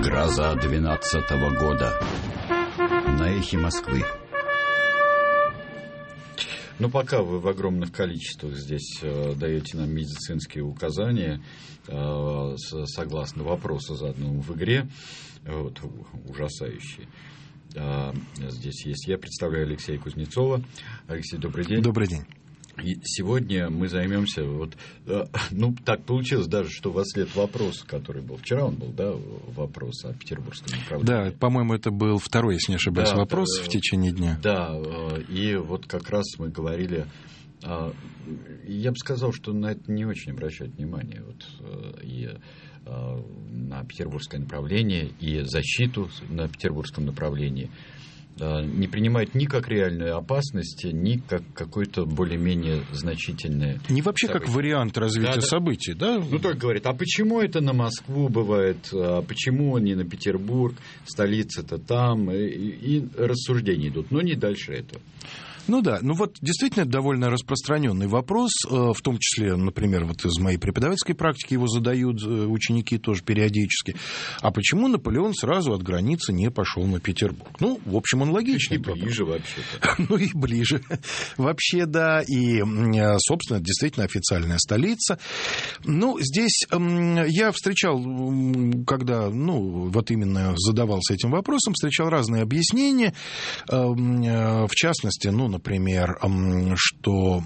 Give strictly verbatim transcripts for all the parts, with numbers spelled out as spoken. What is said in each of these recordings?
Гроза двенадцатого года. На эхе Москвы. Ну, пока вы в огромных количествах здесь э, даете нам медицинские указания, э, с, согласно вопросу, заданному в игре, вот, ужасающие. Э, здесь есть. Я представляю Алексея Кузнецова. Алексей, добрый день. Добрый день. И сегодня мы займемся, вот, э, ну, так получилось даже, что во след вопроса, который был вчера, он был, да, вопрос о петербургском направлении. Да, по-моему, это был второй, если не ошибаюсь, да, вопрос да, в течение дня. Да, э, и вот как раз мы говорили, э, я бы сказал, что на это не очень обращают внимание, вот, э, и э, на петербургское направление, и защиту на петербургском направлении. Не принимают ни как реальную опасность, ни как какое-то более-менее значительное... Не вообще событие. Как вариант развития да, событий, да? Ну, только говорит, а почему это на Москву бывает, а почему не на Петербург, столица-то там, и, и рассуждения идут, но не дальше этого. Ну да, ну вот действительно это довольно распространенный вопрос, в том числе, например, вот из моей преподавательской практики его задают ученики тоже периодически. А почему Наполеон сразу от границы не пошел на Петербург? Ну, в общем, он логичный. И ближе вообще-то. Ну и ближе. Вообще, да, и, собственно, действительно официальная столица. Ну, здесь я встречал, когда, ну, вот именно задавался этим вопросом, встречал разные объяснения, в частности, ну, например, что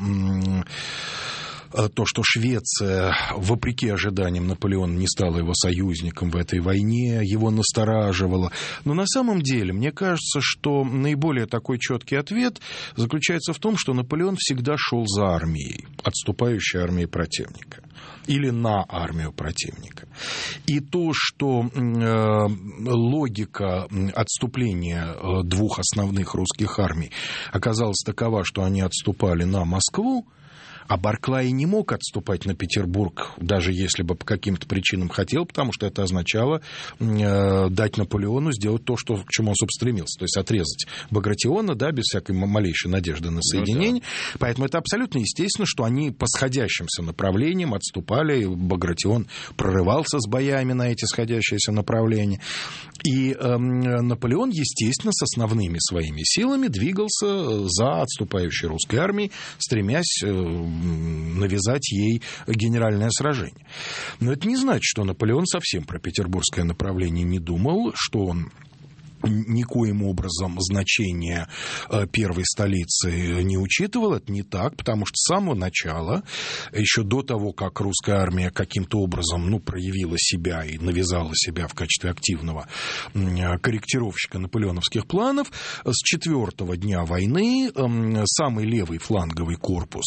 то, что Швеция, вопреки ожиданиям Наполеона, не стала его союзником в этой войне, его настораживало. Но на самом деле, мне кажется, что наиболее такой четкий ответ заключается в том, что Наполеон всегда шел за армией, отступающей армией противника. Или на армию противника. И то, что э, логика отступления э, двух основных русских армий оказалась такова, что они отступали на Москву, а Барклай не мог отступать на Петербург, даже если бы по каким-то причинам хотел, потому что это означало э, дать Наполеону сделать то, что, к чему он, собственно, стремился, то есть отрезать Багратиона, да, без всякой малейшей надежды на соединение. Ну, да. Поэтому это абсолютно естественно, что они по сходящимся направлениям отступали, Багратион прорывался с боями на эти сходящиеся направления. И э, Наполеон, естественно, с основными своими силами двигался за отступающей русской армией, стремясь э, навязать ей генеральное сражение. Но это не значит, что Наполеон совсем про петербургское направление не думал, что он никоим образом значение первой столицы не учитывал. Это не так, потому что с самого начала, еще до того, как русская армия каким-то образом, ну, проявила себя и навязала себя в качестве активного корректировщика наполеоновских планов, с четвертого дня войны самый левый фланговый корпус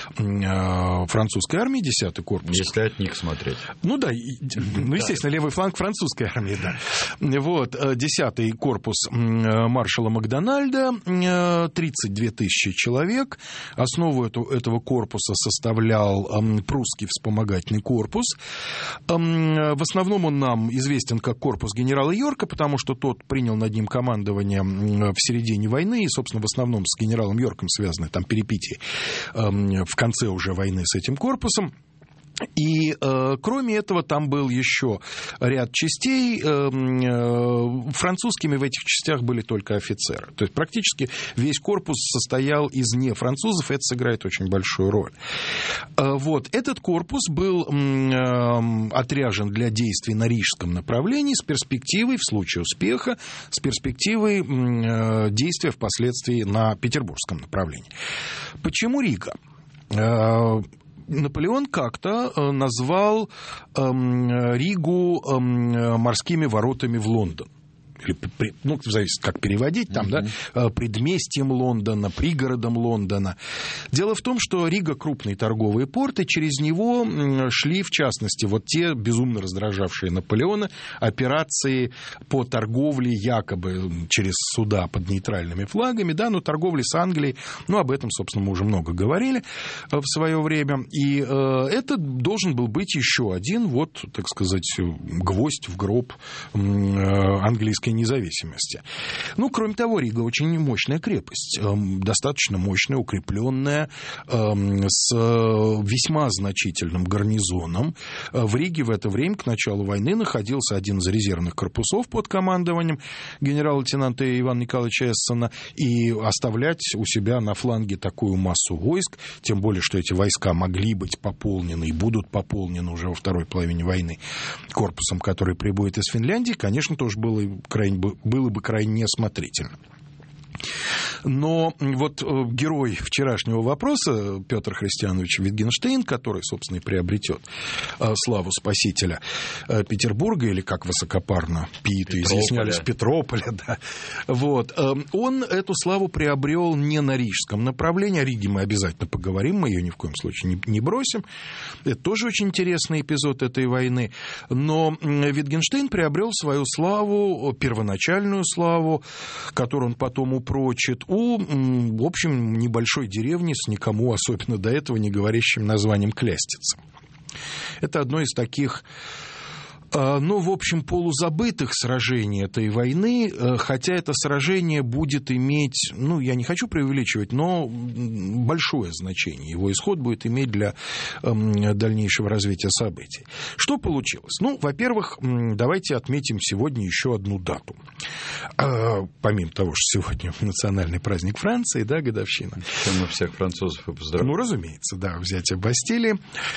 французской армии, десятый корпус... Если от них смотреть. Ну да, ну, естественно, левый фланг французской армии, да. Вот, десятый корпус маршала Макдональда, тридцать две тысячи человек. Основу этого корпуса составлял прусский вспомогательный корпус. В основном он нам известен как корпус генерала Йорка, потому что тот принял над ним командование в середине войны, и, собственно, в основном с генералом Йорком связаны там перипетии в конце уже войны с этим корпусом. И, э, кроме этого, там был еще ряд частей. Э, э, французскими в этих частях были только офицеры. То есть, практически весь корпус состоял из нефранцузов, и это сыграет очень большую роль. Э, вот. Этот корпус был э, отряжен для действий на рижском направлении с перспективой, в случае успеха, с перспективой э, действия впоследствии на петербургском направлении. Почему Рига? Э, Наполеон как-то назвал Ригу морскими воротами в Лондон. Или, ну, зависит, как переводить, там, mm-hmm. да, предместьем Лондона, пригородом Лондона. Дело в том, что Рига — крупный торговый порт, и через него шли, в частности, вот те безумно раздражавшие Наполеона операции по торговле якобы через суда под нейтральными флагами, да, но торговли с Англией, ну, об этом, собственно, мы уже много говорили в свое время, и э, это должен был быть еще один, вот, так сказать, гвоздь в гроб э, английской русской независимости. Ну, кроме того, Рига очень мощная крепость, достаточно мощная, укрепленная, с весьма значительным гарнизоном. В Риге в это время, к началу войны, находился один из резервных корпусов под командованием генерал-лейтенанта Ивана Николаевича Эссена, и оставлять у себя на фланге такую массу войск, тем более, что эти войска могли быть пополнены и будут пополнены уже во второй половине войны корпусом, который прибудет из Финляндии, конечно, тоже было, крайне, было бы крайне неосмотрительно. Но вот герой вчерашнего вопроса Петр Христианович Витгенштейн, который, собственно, и приобретет славу спасителя Петербурга, или, как высокопарно пииты изъяснялись, Петрополя, да, вот, он эту славу приобрел не на рижском направлении. О Риге мы обязательно поговорим, мы ее ни в коем случае не, не бросим. Это тоже очень интересный эпизод этой войны. Но Витгенштейн приобрел свою славу, первоначальную славу, которую он потом упрочит, у, в общем, небольшой деревни с никому особенно до этого не говорящим названием Клястица. Это одно из таких, ну, в общем, полузабытых сражений этой войны, хотя это сражение будет иметь, ну, я не хочу преувеличивать, но большое значение. Его исход будет иметь для дальнейшего развития событий. Что получилось? Ну, во-первых, давайте отметим сегодня еще одну дату. Помимо того, что сегодня национальный праздник Франции, да, годовщина. Чем мы всех французов и поздравляем. Ну, разумеется, да, взятие Бастилии.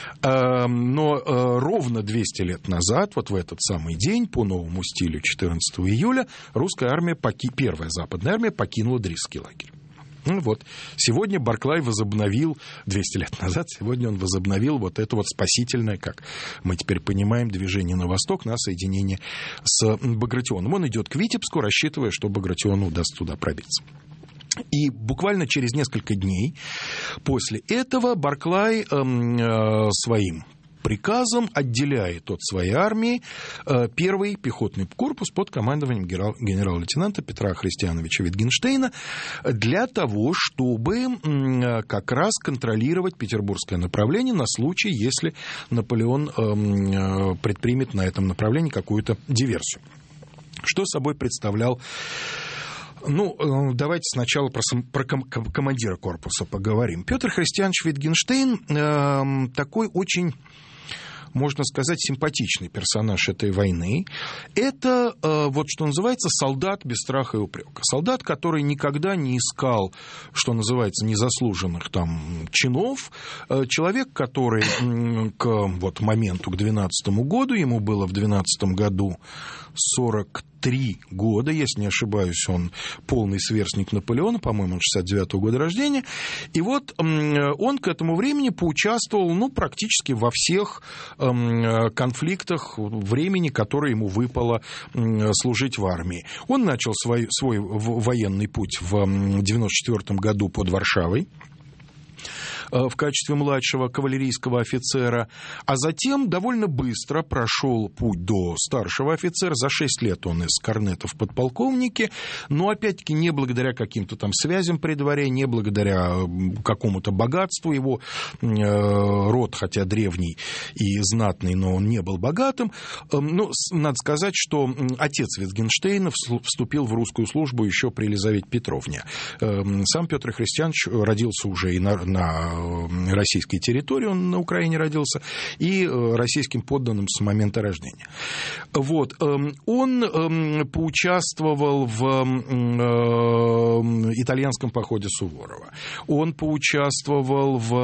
Но ровно двести лет назад, вот в этот самый день, по новому стилю, четырнадцатого июля, русская армия, поки... первая западная армия покинула Дрифский лагерь. Ну вот, сегодня Барклай возобновил, двести лет назад, сегодня он возобновил вот это вот спасительное, как мы теперь понимаем, движение на восток, на соединение с Багратионом. Он идет к Витебску, рассчитывая, что Багратиону удастся туда пробиться. И буквально через несколько дней после этого Барклай э, э, своим приказом отделяет от своей армии первый пехотный корпус под командованием генерал-лейтенанта Петра Христиановича Витгенштейна для того, чтобы как раз контролировать петербургское направление на случай, если Наполеон предпримет на этом направлении какую-то диверсию. Что собой представлял? Ну, давайте сначала про, сам, про ком, командира корпуса поговорим. Петр Христианович Витгенштейн э, такой очень, можно сказать, симпатичный персонаж этой войны. Это, э, вот что называется, солдат без страха и упрека. Солдат, который никогда не искал, что называется, незаслуженных там чинов. Э, человек, который э, к вот, моменту, к двенадцатому году, ему было в двенадцатом году сорок три года, если не ошибаюсь, он полный сверстник Наполеона, по-моему, он шестьдесят девятого года рождения. И вот он к этому времени поучаствовал, ну, практически во всех конфликтах времени, которое ему выпало служить в армии. Он начал свой, свой военный путь в девяносто четвёртом году под Варшавой в качестве младшего кавалерийского офицера, а затем довольно быстро прошел путь до старшего офицера. За шесть лет он из корнета в подполковнике, но опять-таки не благодаря каким-то там связям при дворе, не благодаря какому-то богатству. Его род, хотя древний и знатный, но он не был богатым. Ну, надо сказать, что отец Витгенштейна вступил в русскую службу еще при Елизавете Петровне. Сам Петр Христианович родился уже и на, на российской территории, он на Украине родился, и российским подданным с момента рождения. Вот. Он поучаствовал в итальянском походе Суворова. Он поучаствовал в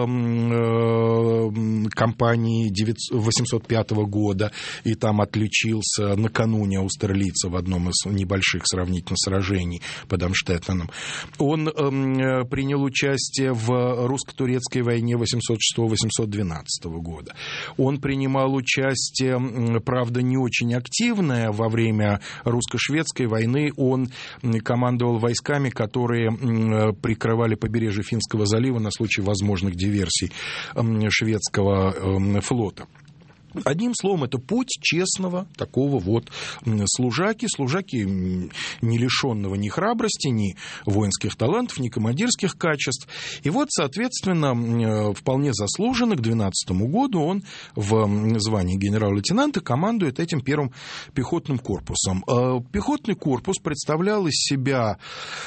кампании восемьсот пятого года, и там отличился накануне Аустерлица в одном из небольших сравнительно сражений под Амштеттеном. Он принял участие в русско-турецкой войне восемьсот шестого — восемьсот двенадцатого года. Он принимал участие, правда, не очень активное, во время русско-шведской войны. Он командовал войсками, которые прикрывали побережье Финского залива на случай возможных диверсий шведского флота. Одним словом, это путь честного такого вот служаки, служаки не лишенного ни храбрости, ни воинских талантов, ни командирских качеств. И вот, соответственно, вполне заслуженно к двенадцатому году он в звании генерал-лейтенанта командует этим первым пехотным корпусом. Пехотный корпус представлял из себя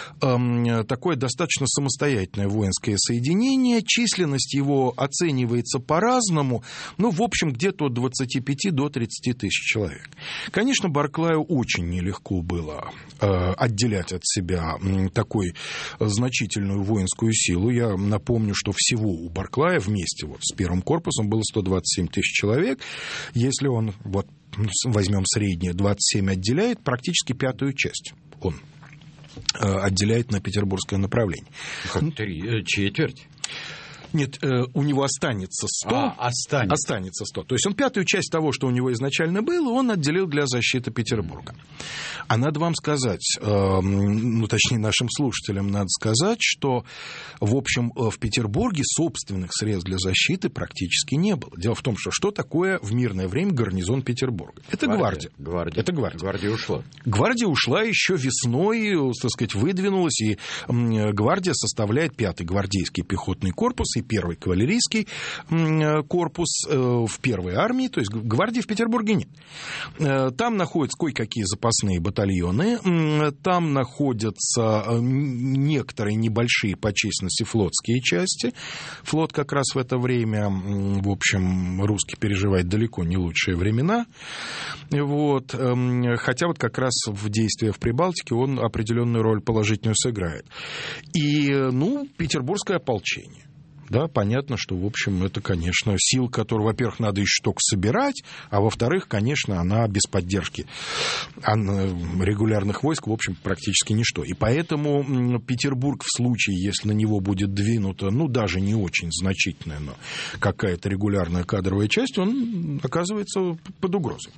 такое достаточно самостоятельное воинское соединение. Численность его оценивается по-разному, ну, в общем, где-то от двадцати пяти до тридцати тысяч человек. Конечно, Барклаю очень нелегко было э, отделять от себя такой значительную воинскую силу. Я напомню, что всего у Барклая вместе вот с первым корпусом было сто двадцать семь тысяч человек. Если он, вот, возьмем среднее, двадцать семь отделяет, практически пятую часть он э, отделяет на петербургское направление. Как три, четверть? Нет, у него останется сто. А, останется. Останется сто. То есть он пятую часть того, что у него изначально было, он отделил для защиты Петербурга. А надо вам сказать, ну, точнее, нашим слушателям надо сказать, что, в общем, в Петербурге собственных средств для защиты практически не было. Дело в том, что что такое в мирное время гарнизон Петербурга? Это гвардия. Гвардия. гвардия. Это гвардия. Гвардия ушла. Гвардия ушла еще весной, так сказать, выдвинулась, и гвардия составляет пятый гвардейский пехотный корпус и первый кавалерийский корпус в первой армии, то есть гвардии в Петербурге нет. Там находятся кое-какие запасные батальоны, там находятся некоторые небольшие по численности флотские части. Флот как раз в это время, в общем, русский переживает далеко не лучшие времена. Вот. Хотя вот как раз в действиях в Прибалтике он определенную роль положительную сыграет. И, ну, петербургское ополчение. Да, понятно, что, в общем, это, конечно, сил, которую, во-первых, надо еще только собирать, а во-вторых, конечно, она без поддержки регулярных войск, в общем, практически ничто. И поэтому Петербург в случае, если на него будет двинута, ну, даже не очень значительная, но какая-то регулярная кадровая часть, он оказывается под угрозой.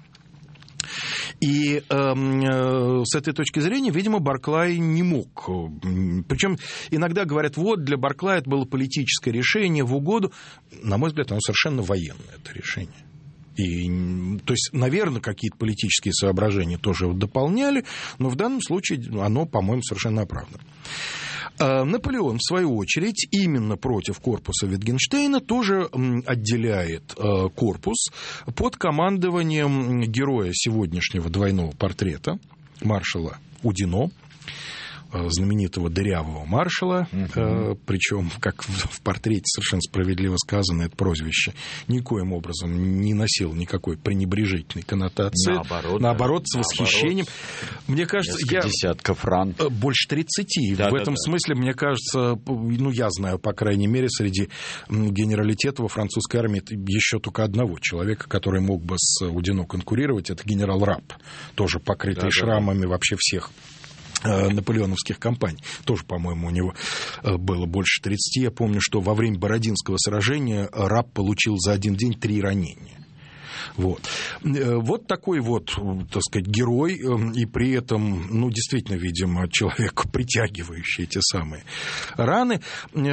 И э, с этой точки зрения, видимо, Барклай не мог. Причем иногда говорят, вот, для Барклая это было политическое решение в угоду. На мой взгляд, оно совершенно военное, это решение. И, то есть, наверное, какие-то политические соображения тоже его дополняли, но в данном случае оно, по-моему, совершенно оправдано. Наполеон, в свою очередь, именно против корпуса Витгенштейна тоже отделяет корпус под командованием героя сегодняшнего двойного портрета, маршала Удино, знаменитого дырявого маршала, uh-huh. причем, как в портрете совершенно справедливо сказано, это прозвище никоим образом не носило никакой пренебрежительной коннотации. Наоборот, наоборот с восхищением. Наоборот, мне кажется, я... десятков ран. Больше тридцати. Да, в да, этом да. смысле, мне кажется, ну, я знаю, по крайней мере, среди генералитета во французской армии еще только одного человека, который мог бы с Удино конкурировать, это генерал Рапп, тоже покрытый да, шрамами да, да. вообще всех наполеоновских кампаний. Тоже, по-моему, у него было больше тридцати. Я помню, что во время Бородинского сражения Рапп получил за один день три ранения. Вот. Вот такой вот, так сказать, герой, и при этом, ну, действительно, видимо, человек, притягивающий эти самые раны.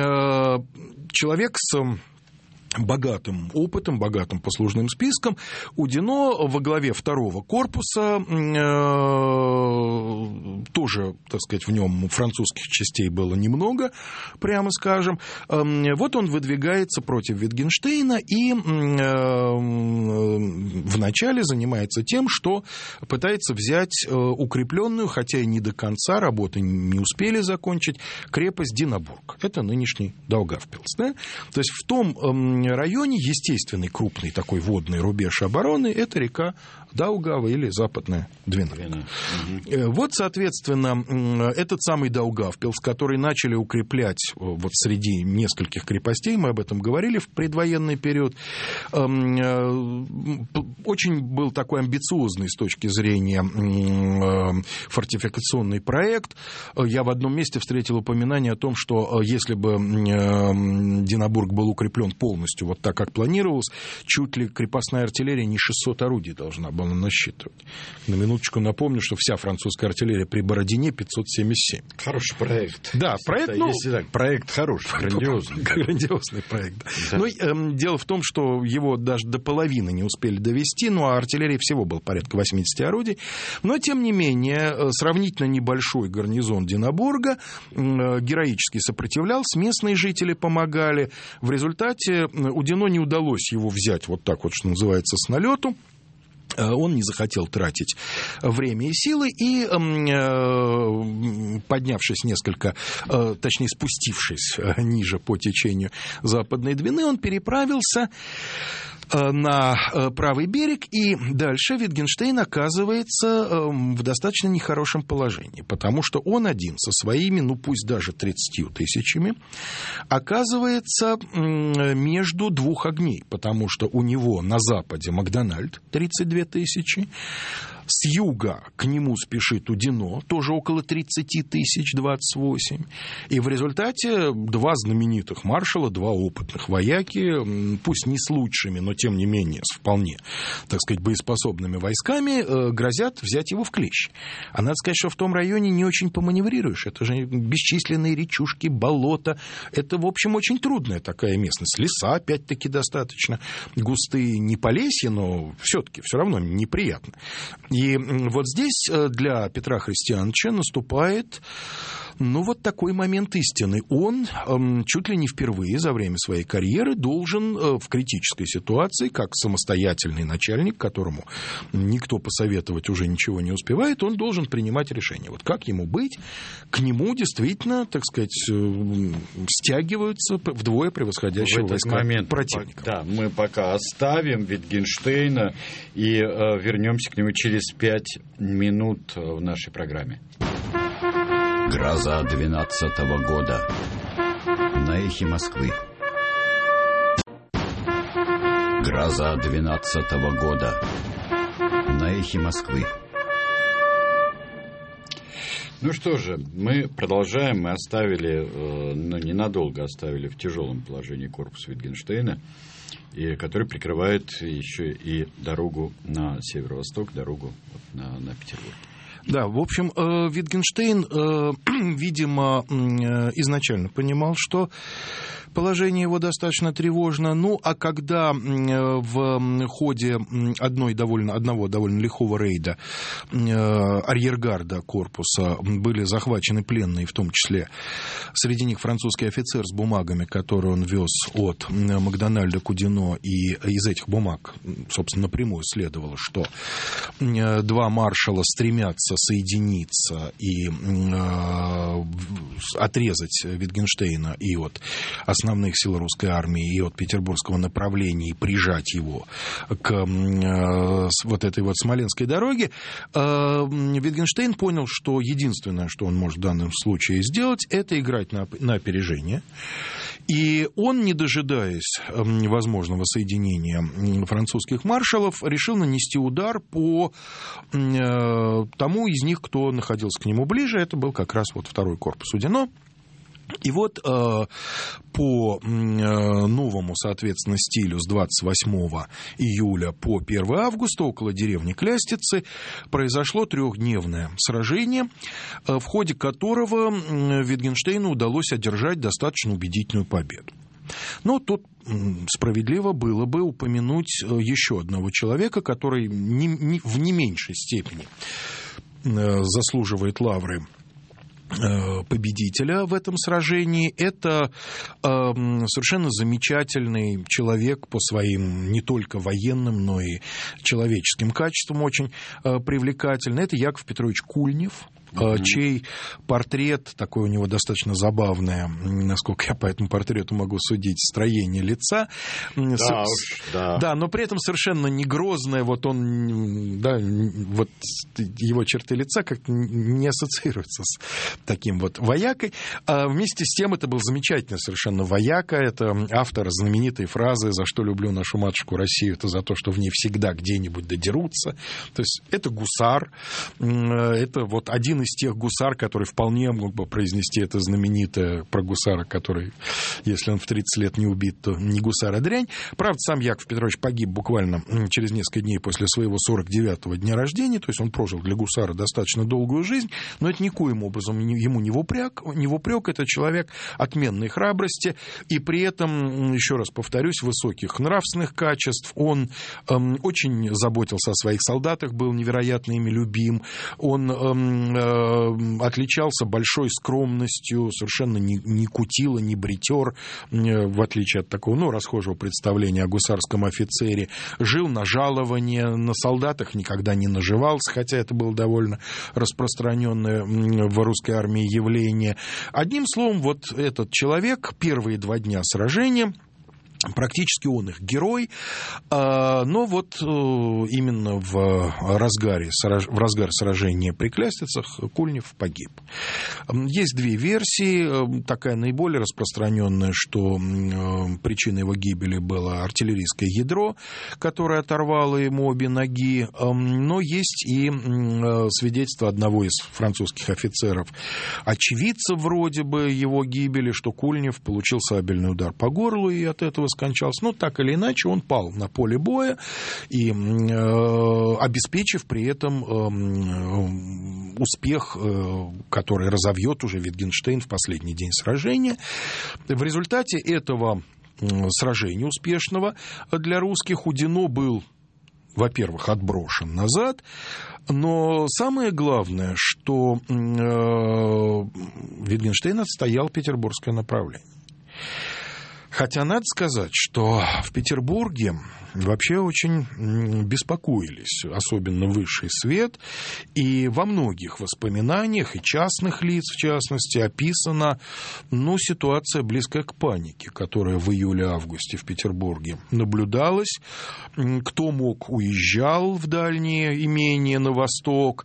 Человек с богатым опытом, богатым послужным списком. Удино во главе второго корпуса, э, тоже, так сказать, в нем французских частей было немного, прямо скажем. Э, вот он выдвигается против Витгенштейна и э, вначале занимается тем, что пытается взять укрепленную, хотя и не до конца, работы не успели закончить, крепость Динабург. Это нынешний Даугавпилс. Да? То есть в том районе естественный крупный такой водный рубеж обороны — это река Даугава или Западная Двина. Двина. Угу. Вот, соответственно, этот самый Даугавпилс, который начали укреплять вот среди нескольких крепостей, мы об этом говорили в предвоенный период, очень был такой амбициозный с точки зрения фортификационный проект. Я в одном месте встретил упоминание о том, что если бы Динабург был укреплен полностью вот так, как планировалось, чуть ли крепостная артиллерия не шестьсот орудий должна была было насчитывать. На минуточку напомню, что вся французская артиллерия при Бородине пятьсот семьдесят семь. Хороший проект. Да, проект, ну... Если так, проект хороший, грандиозный. Грандиозный проект. Да. Но э, дело в том, что его даже до половины не успели довести, ну, а артиллерии всего было порядка восемьдесят орудий. Но, тем не менее, сравнительно небольшой гарнизон Динабурга э, героически сопротивлялся, местные жители помогали. В результате Удино не удалось его взять вот так вот, что называется, с налету. Он не захотел тратить время и силы, и, поднявшись несколько, точнее, спустившись ниже по течению Западной Двины, он переправился на правый берег, и дальше Витгенштейн оказывается в достаточно нехорошем положении, потому что он один со своими, ну пусть даже тридцатью тысячами, оказывается между двух огней, потому что у него на западе Макдональд тридцать две тысячи, с юга к нему спешит Удино, тоже около тридцать тысяч, двадцать восемь. И в результате два знаменитых маршала, два опытных вояки, пусть не с лучшими, но тем не менее с вполне, так сказать, боеспособными войсками, грозят взять его в клещи. А надо сказать, что в том районе не очень поманеврируешь. Это же бесчисленные речушки, болота. Это, в общем, очень трудная такая местность. Леса, опять-таки, достаточно густые. Не полесье, но все-таки все равно неприятно. И вот здесь для Петра Христиановича наступает, ну, вот такой момент истины. Он э, чуть ли не впервые за время своей карьеры должен э, в критической ситуации, как самостоятельный начальник, которому никто посоветовать уже ничего не успевает, он должен принимать решение. Вот как ему быть? К нему действительно, так сказать, э, стягиваются вдвое превосходящего войска противника. Да, мы пока оставим Витгенштейна и э, вернемся к нему через пять минут в нашей программе. Гроза двенадцатого года. На эхе Москвы. Гроза двенадцатого года. На эхе Москвы. Ну что же, мы продолжаем. Мы оставили, ну, ненадолго оставили в тяжелом положении корпус Витгенштейна, и который прикрывает еще и дорогу на северо-восток, дорогу на, на Петербург. Да, в общем, Витгенштейн, видимо, изначально понимал, что положение его достаточно тревожно. Ну, а когда в ходе одной довольно, одного довольно лихого рейда арьергарда корпуса были захвачены пленные, в том числе среди них французский офицер с бумагами, которые он вез от Макдональда к Удино, и из этих бумаг, собственно, напрямую следовало, что два маршала стремятся соединиться и э, отрезать Витгенштейна и от основных сил русской армии, и от петербургского направления, и прижать его к э, вот этой вот Смоленской дороге, э, Витгенштейн понял, что единственное, что он может в данном случае сделать, это играть на, на опережение. И он, не дожидаясь возможного соединения французских маршалов, решил нанести удар по тому из них, кто находился к нему ближе. Это был как раз вот второй корпус Удино. И вот э, по э, новому, соответственно, стилю с двадцать восьмого июля по первого августа около деревни Клястицы произошло трехдневное сражение, э, в ходе которого э, Витгенштейну удалось одержать достаточно убедительную победу. Но тут справедливо было бы упомянуть еще одного человека, который не, не, в не меньшей степени э, заслуживает лавры победителя в этом сражении. Это э, совершенно замечательный человек по своим не только военным, но и человеческим качествам очень э, привлекательный. Это Яков Петрович Кульнев, Mm-hmm. чей портрет, такое у него достаточно забавное, насколько я по этому портрету могу судить, строение лица. Да, С... уж, да. да, но при этом совершенно не грозное, вот он, да, вот его черты лица как-то не ассоциируются с таким вот воякой. А вместе с тем это был замечательный совершенно вояка, это автор знаменитой фразы «За что люблю нашу матушку Россию, это за то, что в ней всегда где-нибудь додерутся». То есть это гусар, это вот один один из тех гусар, который вполне мог бы произнести это знаменитое про гусара, который, если он в тридцать лет не убит, то не гусар, а дрянь. Правда, сам Яков Петрович погиб буквально через несколько дней после своего сорок девятого дня рождения, то есть он прожил для гусара достаточно долгую жизнь, но это никоим образом ему не в упрек, не в упрек, это человек отменной храбрости, и при этом, еще раз повторюсь, высоких нравственных качеств. Он эм, очень заботился о своих солдатах, был невероятно ими любим, он эм, э, отличался большой скромностью, совершенно не, не кутила, не бритер, э, в отличие от такого, ну, расхожего представления о гусарском офицере, жил на жалование, на солдатах никогда не наживался, хотя это было довольно распространенное в русской армии явление. Одним словом, вот этот человек первые два дня сражения, практически он их герой, но вот именно в разгаре, в разгар сражения при Клястицах Кульнев погиб. Есть две версии. Такая наиболее распространенная, что причиной его гибели было артиллерийское ядро, которое оторвало ему обе ноги, но есть и свидетельство одного из французских офицеров, очевидцев вроде бы его гибели, что Кульнев получил сабельный удар по горлу и от этого скончался. Ну, так или иначе, он пал на поле боя, и, э, обеспечив при этом э, успех, э, который разовьет уже Витгенштейн в последний день сражения. В результате этого э, сражения успешного для русских Удино был, во-первых, отброшен назад, но самое главное, что э, Витгенштейн отстоял петербургское направление. Хотя надо сказать, что в Петербурге вообще очень беспокоились, особенно высший свет, и во многих воспоминаниях, и частных лиц, в частности, описана, ну, ситуация близкая к панике, которая в июле-августе в Петербурге наблюдалась. Кто мог, уезжал в дальние имения на восток,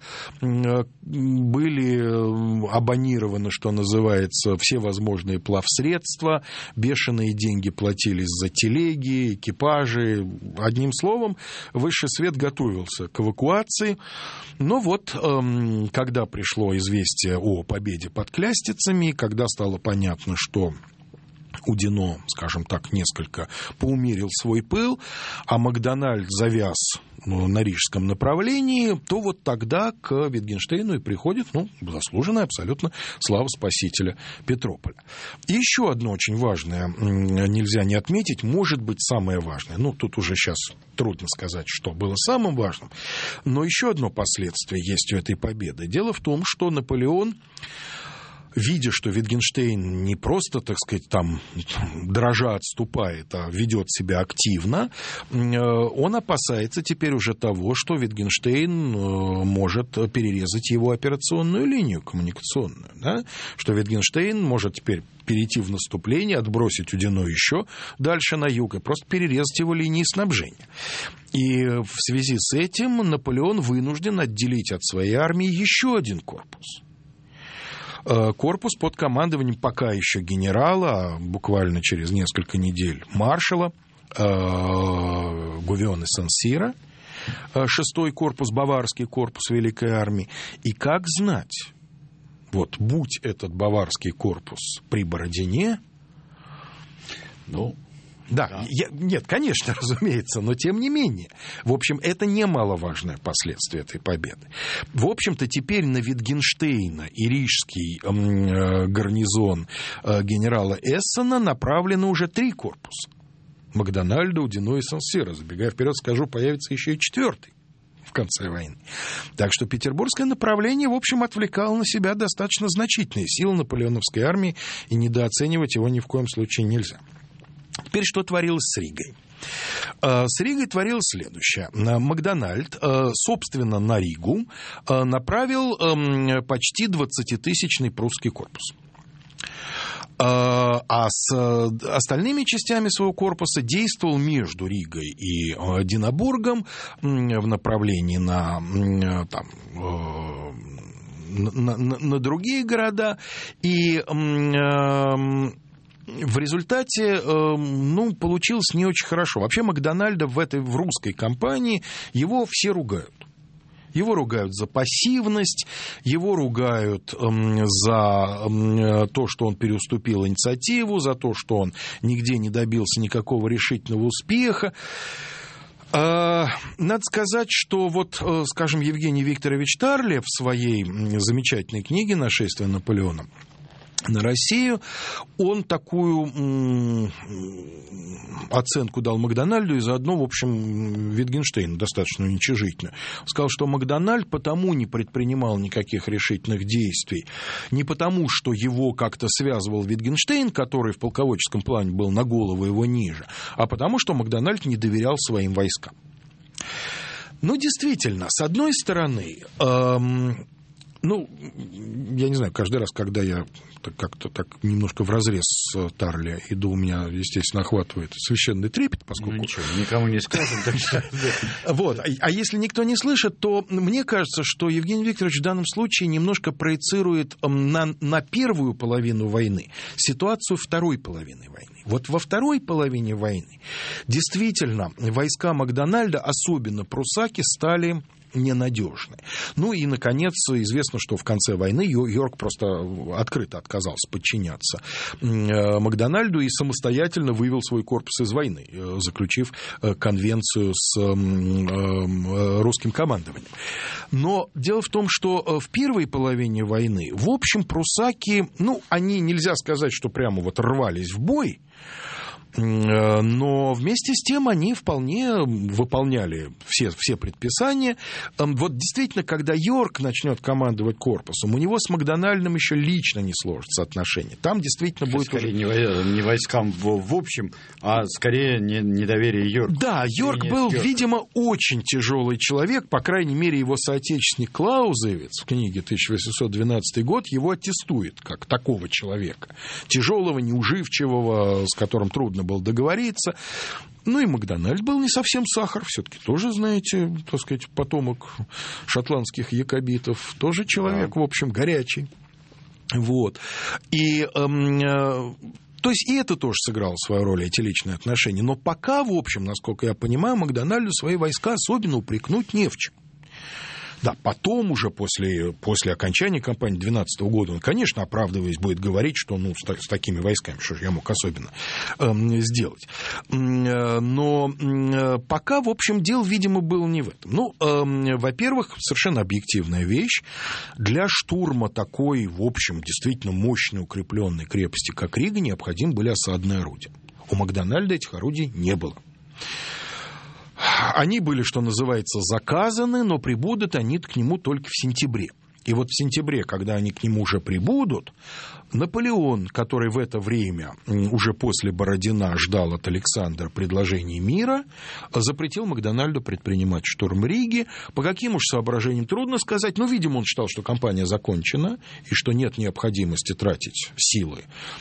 были абонированы, что называется, все возможные плавсредства, бешеные деньги платились за телеги, экипажи. Одним словом, высший свет готовился к эвакуации. Но вот, когда пришло известие о победе под Клястицами, когда стало понятно, что Удино, скажем так, несколько поумерил свой пыл, а Макдональд завяз на рижском направлении, то вот тогда к Витгенштейну и приходит, ну, заслуженная абсолютно слава спасителя Петрополя. И еще одно очень важное нельзя не отметить, может быть, самое важное. Ну, тут уже сейчас трудно сказать, что было самым важным, но еще одно последствие есть у этой победы. Дело в том, что Наполеон, видя, что Витгенштейн не просто, так сказать, там дрожа отступает, а ведет себя активно, он опасается теперь уже того, что Витгенштейн может перерезать его операционную линию коммуникационную, да? Что Витгенштейн может теперь перейти в наступление, отбросить Удино еще дальше на юг и просто перерезать его линии снабжения. И в связи с этим Наполеон вынужден отделить от своей армии еще один корпус. Корпус под командованием пока еще генерала, а буквально через несколько недель маршала Гувиона Сан-Сиро, шестой корпус, баварский корпус Великой армии. И как знать, вот будь этот баварский корпус при Бородине, ну... Да, да. Я, нет, конечно, разумеется, но тем не менее. В общем, это немаловажное последствие этой победы. В общем-то, теперь на Витгенштейна и рижский э, гарнизон э, генерала Эссена направлены уже три корпуса. Макдональда, Удино и Сан-Сиро. Забегая вперед, скажу, появится еще и четвертый в конце войны. Так что петербургское направление, в общем, отвлекало на себя достаточно значительные силы наполеоновской армии, и недооценивать его ни в коем случае нельзя. Теперь что творилось с Ригой? С Ригой творилось следующее. Макдональд, собственно, на Ригу направил почти двадцатитысячный прусский корпус. А с остальными частями своего корпуса действовал между Ригой и Динабургом в направлении на, там, на, на, на другие города. И в результате, ну, получилось не очень хорошо. Вообще Макдональда в этой в русской кампании его все ругают. Его ругают за пассивность, его ругают эм, за эм, то, что он переуступил инициативу, за то, что он нигде не добился никакого решительного успеха. Э, надо сказать, что вот, э, скажем, Евгений Викторович Тарле в своей замечательной книге «Нашествие Наполеона на Россию», он такую м- оценку дал Макдональду и заодно, в общем, Витгенштейну достаточно уничижительно. Сказал, что Макдональд потому не предпринимал никаких решительных действий, не потому, что его как-то связывал Витгенштейн, который в полководческом плане был на голову его ниже, а потому, что Макдональд не доверял своим войскам. Ну, действительно, с одной стороны... Эм, Ну, я не знаю, каждый раз, когда я как-то так немножко вразрез с Тарле иду, у меня, естественно, охватывает священный трепет, поскольку... Ну, ничего, никому не скажем. Вот. А если никто не слышит, то мне кажется, что Евгений Викторович в данном случае немножко проецирует на, на первую половину войны ситуацию второй половины войны. Вот во второй половине войны действительно войска Макдональда, особенно прусаки, стали... ненадежны. Ну и, наконец, известно, что в конце войны Йорк просто открыто отказался подчиняться Макдональду и самостоятельно вывел свой корпус из войны, заключив конвенцию с русским командованием. Но дело в том, что в первой половине войны, в общем, прусаки, ну, они, нельзя сказать, что прямо вот рвались в бой, но вместе с тем они вполне выполняли все, все предписания. Вот действительно, когда Йорк начнет командовать корпусом, у него с Макдональдом еще лично не сложатся отношения. Там действительно будет скорее уже... не войскам в, в общем, а скорее недоверие Йорка. Да, Йорк был, Йорка. видимо, очень тяжелый человек. По крайней мере, его соотечественник Клаузевиц в книге тысяча восемьсот двенадцатый год его аттестует как такого человека. Тяжелого, неуживчивого, с которым трудно было договориться. Ну и Макдональд был не совсем сахар, все-таки тоже, знаете, так сказать, потомок шотландских якобитов, тоже человек, да. В общем, горячий. Вот. И... Эм, э, То есть и это тоже сыграло свою роль, эти личные отношения. Но пока, в общем, насколько я понимаю, Макдональду свои войска особенно упрекнуть не в чем. Да, потом уже после, после окончания кампании две тысячи двенадцатого года он, конечно, оправдываясь, будет говорить, что ну, с, с такими войсками, что же я мог особенно э, сделать. Но э, пока, в общем, дело, видимо, было не в этом. Ну, э, во-первых, совершенно объективная вещь. Для штурма такой, в общем, действительно мощной укрепленной крепости, как Рига, необходимы были осадные орудия. У Макдональда этих орудий не было. Они были, что называется, заказаны, но прибудут они к нему только в сентябре. И вот в сентябре, когда они к нему уже прибудут, Наполеон, который в это время уже после Бородина ждал от Александра предложений мира, запретил Макдональду предпринимать штурм Риги. По каким уж соображениям трудно сказать, но, видимо, он считал, что кампания закончена и что нет необходимости тратить силы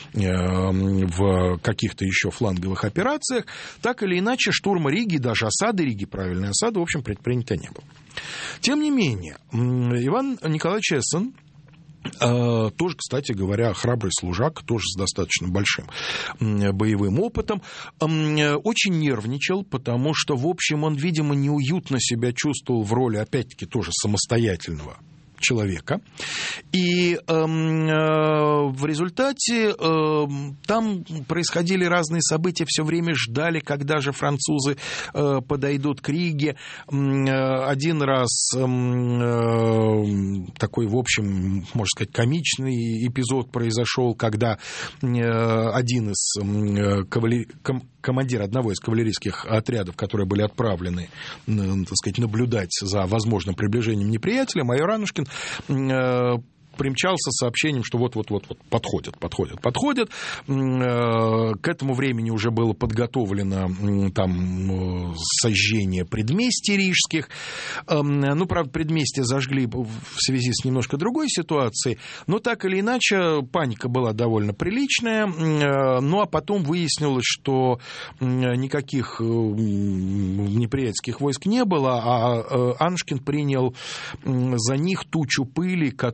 в каких-то еще фланговых операциях. Так или иначе, штурма Риги, даже осады Риги, правильной осады, в общем, предпринято не было. Тем не менее, Иван Николаевич Эссен, тоже, кстати говоря, храбрый служак, тоже с достаточно большим боевым опытом, очень нервничал, потому что, в общем, он, видимо, неуютно себя чувствовал в роли, опять-таки, тоже самостоятельного человека. И э, э, в результате э, там происходили разные события, все время ждали, когда же французы э, подойдут к Риге. Э, один раз э, э, такой, в общем, можно сказать, комичный эпизод произошел, когда э, один из э, кавалер... ком... командир одного из кавалерийских отрядов, которые были отправлены, так сказать, наблюдать за возможным приближением неприятеля, майор Анушкин, примчался с сообщением, что вот-вот-вот подходят, подходят, подходят. К этому времени уже было подготовлено там сожжение предместий рижских. Ну, правда, предместья зажгли в связи с немножко другой ситуацией, но так или иначе паника была довольно приличная. Ну, а потом выяснилось, что никаких неприятельских войск не было, а Анушкин принял за них тучу пыли, которую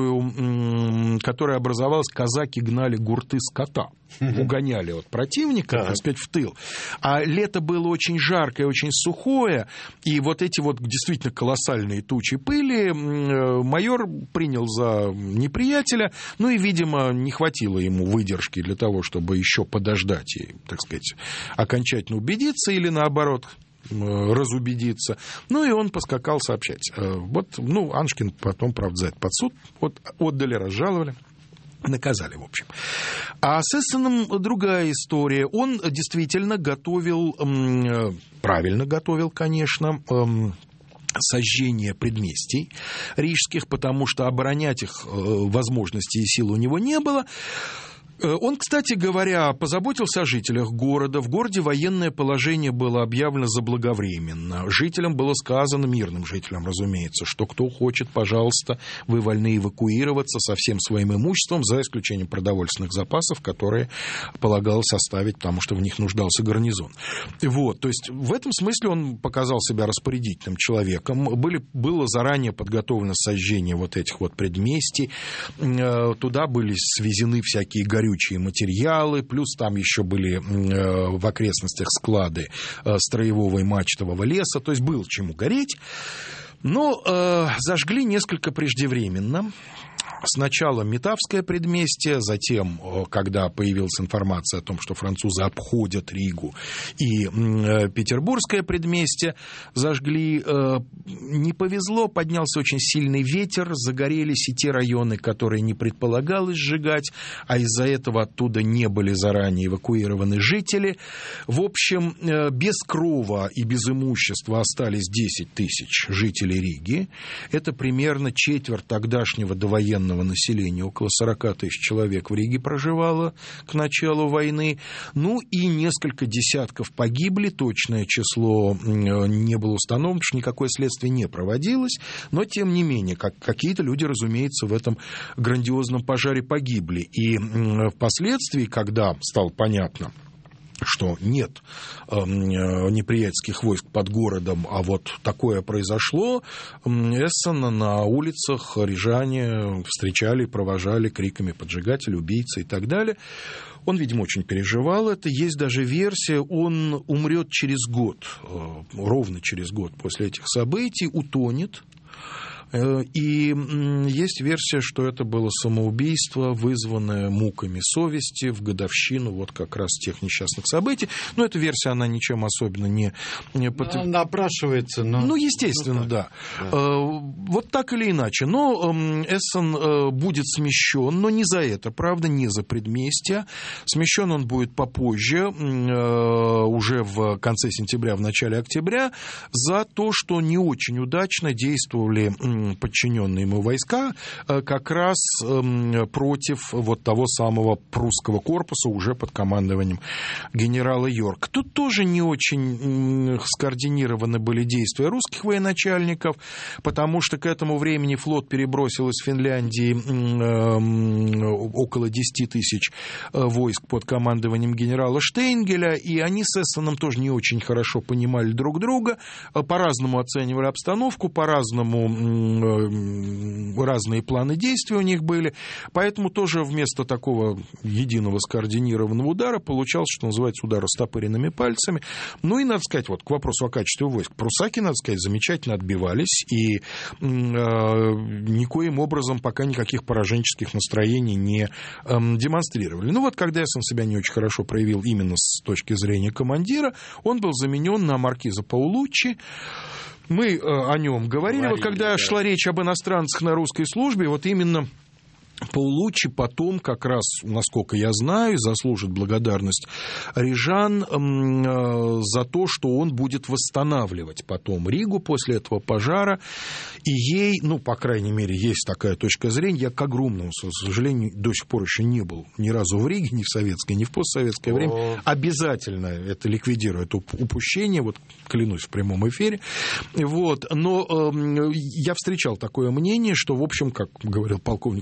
которую, которая образовалась, казаки гнали гурты скота. Угоняли от противника, так сказать, в тыл. А лето было очень жаркое, очень сухое, и вот эти вот действительно колоссальные тучи пыли майор принял за неприятеля, ну и, видимо, не хватило ему выдержки для того, чтобы еще подождать и, так сказать, окончательно убедиться или, наоборот, разубедиться. Ну, и он поскакал сообщать. Вот, ну, Аншкин потом, правда, за это под суд вот, отдали, разжаловали. Наказали, в общем. А с Эссеном другая история. Он действительно готовил, правильно готовил, конечно, сожжение предместий рижских, потому что оборонять их возможностей и сил у него не было. Он, кстати говоря, позаботился о жителях города. В городе военное положение было объявлено заблаговременно. Жителям было сказано, мирным жителям, разумеется, что кто хочет, пожалуйста, вы вольны эвакуироваться со всем своим имуществом, за исключением продовольственных запасов, которые полагалось оставить, потому что в них нуждался гарнизон. Вот, то есть в этом смысле он показал себя распорядительным человеком. Были, было заранее подготовлено сожжение вот этих вот предместий. Туда были свезены всякие горючие материалы, плюс там еще были в окрестностях склады строевого и мачтового леса, то есть было чему гореть. Но э, зажгли несколько преждевременно. Сначала Метавское предместье, затем, когда появилась информация о том, что французы обходят Ригу, и Петербургское предместье зажгли. Не повезло, поднялся очень сильный ветер, загорелись и те районы, которые не предполагалось сжигать, а из-за этого оттуда не были заранее эвакуированы жители. В общем, без крова и без имущества остались десять тысяч жителей Риги. Это примерно четверть тогдашнего довоенного населения, около сорок тысяч человек в Риге проживало к началу войны. Ну и несколько десятков погибли, точное число не было установлено, потому что никакое следствие не проводилось, но тем не менее, как, какие-то люди, разумеется, в этом грандиозном пожаре погибли. И впоследствии, когда стало понятно, что нет э, неприятельских войск под городом, а вот такое произошло, Эссена на улицах рижане встречали, провожали криками «поджигатель», «убийца» и так далее. Он, видимо, очень переживал это. Есть даже версия, он умрет через год, э, ровно через год после этих событий, утонет. И есть версия, что это было самоубийство, вызванное муками совести в годовщину вот как раз тех несчастных событий. Но эта версия, она ничем особенно не... не под... Напрашивается, но... Ну, естественно, ну, да. да. Вот так или иначе. Но Эссен будет смещен, но не за это, правда, не за предместья. Смещен он будет попозже, уже в конце сентября, в начале октября, за то, что не очень удачно действовали подчиненные ему войска как раз против вот того самого прусского корпуса уже под командованием генерала Йорка. Тут тоже не очень скоординированы были действия русских военачальников, потому что к этому времени флот перебросил из Финляндии около десять тысяч войск под командованием генерала Штейнгеля, и они с Эссеном тоже не очень хорошо понимали друг друга, по-разному оценивали обстановку, по-разному разные планы действий у них были, поэтому тоже вместо такого единого скоординированного удара получался, что называется, удар растопыренными пальцами. Ну и, надо сказать, вот к вопросу о качестве войск. Прусаки, надо сказать, замечательно отбивались и э, никоим образом пока никаких пораженческих настроений не э, демонстрировали. Ну вот, когда Эссен себя не очень хорошо проявил именно с точки зрения командира, он был заменен на маркиза Паулуччи. Мы э, о нем говорили, говорили, вот когда да. шла речь об иностранцах на русской службе, вот именно Паулуччи потом, как раз, насколько я знаю, заслужит благодарность рижан э, за то, что он будет восстанавливать потом Ригу после этого пожара. И ей, ну, по крайней мере, есть такая точка зрения. Я, к огромному сожалению, до сих пор еще не был ни разу в Риге, ни в советское, ни в постсоветское О. время. Обязательно это ликвидирует упущение, вот клянусь в прямом эфире. Вот. Но э, я встречал такое мнение, что, в общем, как говорил полковник Скалозуб,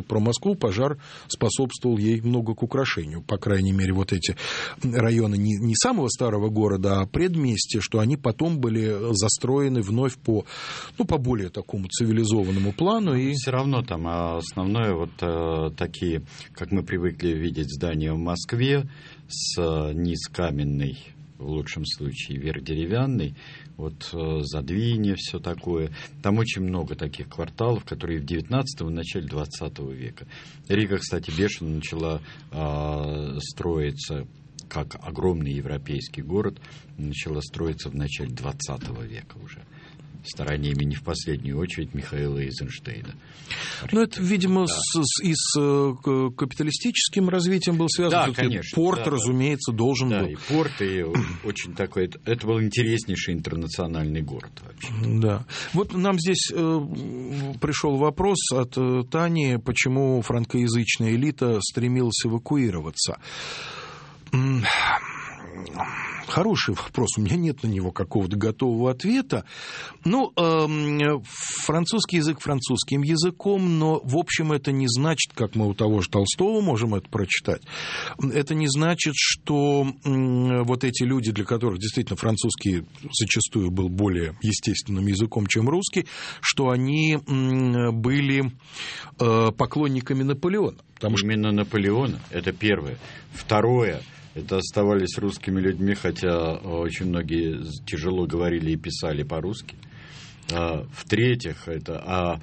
про Москву, пожар способствовал ей много к украшению. По крайней мере, вот эти районы не, не самого старого города, а предместья, что они потом были застроены вновь по, ну, по более такому цивилизованному плану. И... Все равно там основное, вот э, такие, как мы привыкли видеть здания в Москве, с низ каменной, в лучшем случае, верх деревянный, вот э, Задвинье, все такое. Там очень много таких кварталов, которые в девятнадцатом и начале двадцатого века. Рига, кстати, бешено начала э, строиться как огромный европейский город, начала строиться в начале двадцатого века уже. Стараниями не в последнюю очередь Михаила Эйзенштейна. Ну, это, видимо, да. с, с, и с капиталистическим развитием был связан. Да, конечно. Порт, да, разумеется, да. должен да, был. Да, и порт, и очень такой... Это, это был интереснейший интернациональный город вообще. Да. Вот нам здесь э, пришел вопрос от э, Тани, почему франкоязычная элита стремилась эвакуироваться. Хороший вопрос, у меня нет на него какого-то готового ответа. Ну, э, французский язык французским языком, но, в общем, это не значит, как мы у того же Толстого можем это прочитать, это не значит, что э, вот эти люди, для которых действительно французский зачастую был более естественным языком, чем русский, что они э, были э, поклонниками Наполеона. Потому Именно что... Наполеона, это первое. Второе. Это оставались русскими людьми, хотя очень многие тяжело говорили и писали по-русски. В-третьих, это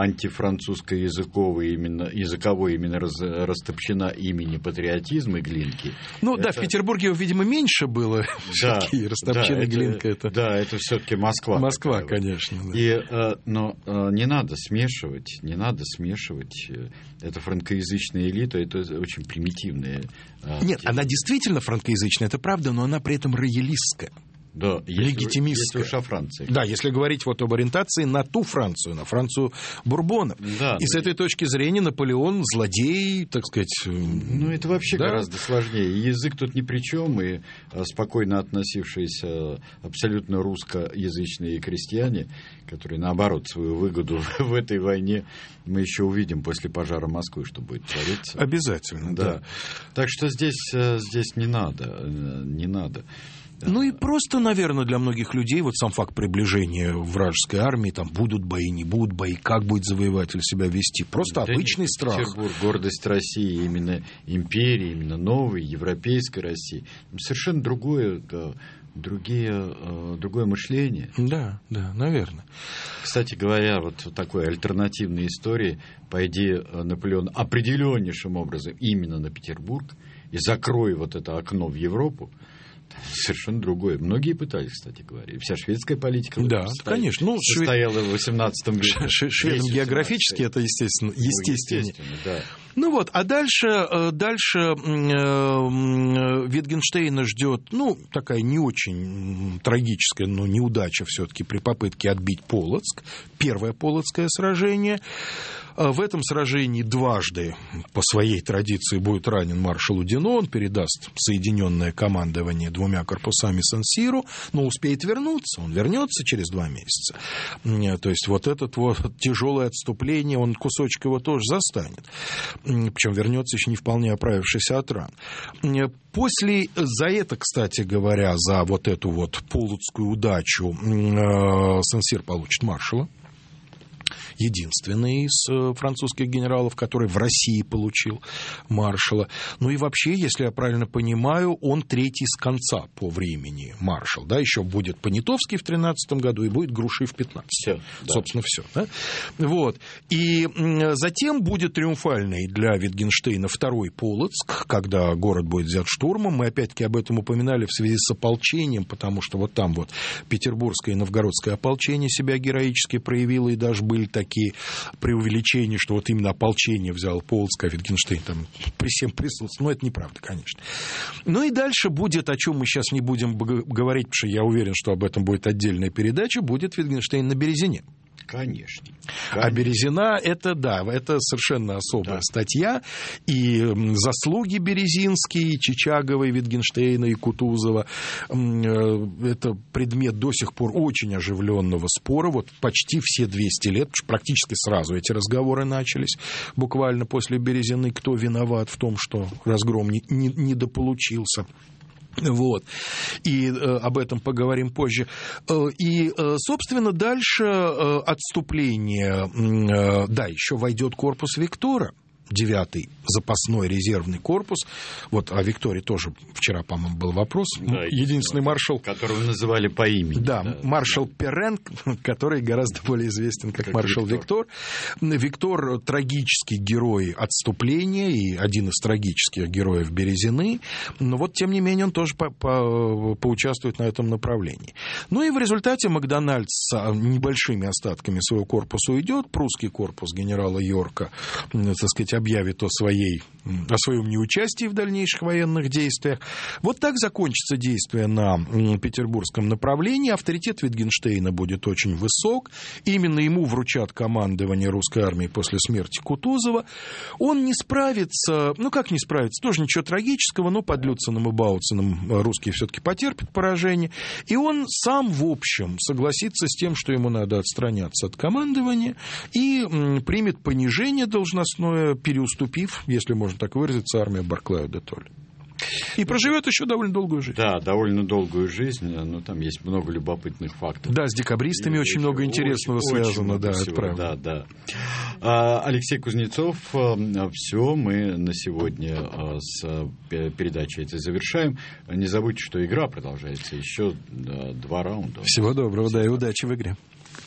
антифранцузско-языковый именно, языковой именно раз, растопчена имени патриотизма Глинки. Ну это... да, в Петербурге, видимо, меньше было да, все-таки растопчена да, Глинка. Это... Да, это все-таки Москва. Москва, конечно. Да. И, но не надо смешивать, не надо смешивать. Это франкоязычная элита, это очень примитивная. Нет, она действительно франкоязычная, это правда, но она при этом роялистская. Да, легитимистская. Если уж о Франции. Да, если говорить вот об ориентации на ту Францию, на Францию Бурбонов. Да, и ну, с этой точки зрения Наполеон злодей, так сказать. Ну, это вообще да? гораздо сложнее. Язык тут ни при чем, и спокойно относившиеся абсолютно русскоязычные крестьяне, которые, наоборот, свою выгоду в этой войне, мы еще увидим после пожара Москвы, что будет твориться. Обязательно, да. да. Так что здесь, здесь не надо, не надо. Ну и просто, наверное, для многих людей вот сам факт приближения вражеской армии, там будут бои, не будут бои, как будет завоеватель себя вести, просто да обычный нет, страх. Петербург, гордость России, именно империи, именно новой европейской России, совершенно другое, другие, другое мышление. Да, да, наверное. Кстати говоря, вот такой альтернативной истории, пойди Наполеон определеннейшим образом именно на Петербург и закрой вот это окно в Европу, совершенно другое. Многие пытались, кстати говоря. Вся шведская политика да, состояла, конечно. Ну, состояла в восемнадцатом веке. Шведам географически это естественно. Естественно, ну, естественно да. Ну вот, а дальше, дальше Витгенштейна ждет, ну, такая не очень трагическая, но неудача все-таки при попытке отбить Полоцк. Первое Полоцкое сражение. В этом сражении дважды по своей традиции будет ранен маршал Удино. Он передаст соединенное командование двумя корпусами Сан-Сиро, но успеет вернуться. Он вернется через два месяца. То есть вот это вот тяжелое отступление, он кусочек его тоже застанет. Причем вернется еще не вполне оправившийся от ран. После, за это, кстати говоря, за вот эту вот полоцкую удачу Сан-Сир получит маршала. Единственный из французских генералов, который в России получил маршала. Ну и вообще, если я правильно понимаю, он третий с конца по времени маршал. Да? Еще будет Понятовский в тринадцатом году и будет Груши в пятнадцатом. Да. Собственно, все. Да? Вот. И затем будет триумфальный для Витгенштейна второй Полоцк, когда город будет взят штурмом. Мы опять-таки об этом упоминали в связи с ополчением, потому что вот там вот петербургское и новгородское ополчение себя героически проявило, и даже были такие преувеличения, что вот именно ополчение взял Полоцк, а Витгенштейн там при всем присутствовал. Но это неправда, конечно. Ну и дальше будет, о чем мы сейчас не будем говорить, потому что я уверен, что об этом будет отдельная передача, будет Витгенштейн на Березине. Конечно. А Березина, это, да, это совершенно особая да. статья. И заслуги березинские, и Чичагова, и Витгенштейна, и Кутузова, это предмет до сих пор очень оживленного спора. Вот почти все двести лет, практически сразу эти разговоры начались, буквально после Березины, кто виноват в том, что разгром не, не, недополучился. Вот. И э, об этом поговорим позже. Э, и, э, собственно, дальше э, отступление. Э, да, еще войдет корпус Виктора, девятый запасной резервный корпус. Вот о Викторе тоже вчера, по-моему, был вопрос. Да, единственный маршал... Которого называли по имени. Да, да маршал да. Перен, который гораздо более известен как, как маршал Виктор. Виктор. Виктор – трагический герой отступления и один из трагических героев Березины. Но вот, тем не менее, он тоже по- по- поучаствует на этом направлении. Ну и в результате Макдональд с небольшими остатками своего корпуса уйдет. Прусский корпус генерала Йорка, так сказать, объявит о, своей, о своем неучастии в дальнейших военных действиях. Вот так закончится действие на петербургском направлении. Авторитет Витгенштейна будет очень высок. Именно ему вручат командование русской армией после смерти Кутузова. Он не справится, ну как не справится, тоже ничего трагического, но под Люциным и Бауциным русские все-таки потерпят поражение. И он сам, в общем, согласится с тем, что ему надо отстраняться от командования и примет понижение должностное, переуступив, если можно так выразиться, армию Барклая де Толли. И проживет еще довольно долгую жизнь. Да, довольно долгую жизнь, но там есть много любопытных фактов. Да, с декабристами и очень много интересного очень, связано, очень да, это правда. Да, да. А, Алексей Кузнецов, все, мы на сегодня с передачей этой завершаем. Не забудьте, что игра продолжается еще два раунда. Всего доброго, Всего да, и удачи в игре.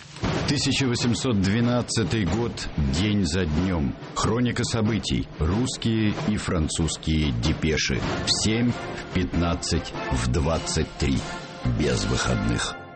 тысяча восемьсот двенадцатый год, день за днем. Хроника событий. Русские и французские депеши. В семь, в пятнадцать, в двадцать три. Без выходных.